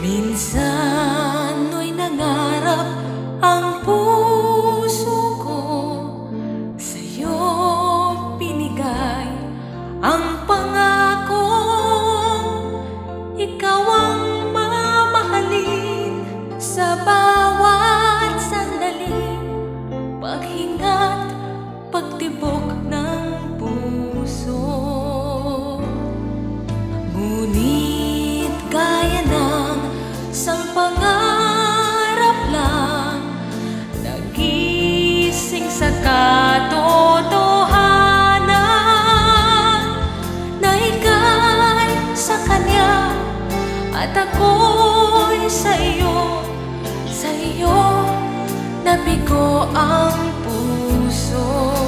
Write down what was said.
Minsan mo'y nangarap ang puso ko, sa'yo binigay ang pangako. Ikaw ang mamahalin sa bawat sandali, paghinga't pagtibok ng puso. Ngunit gaya ng isang pangarap lang, nagising sa katotohanan na ika'y sa Kanya at ako'y sa iyo nabigo ang puso.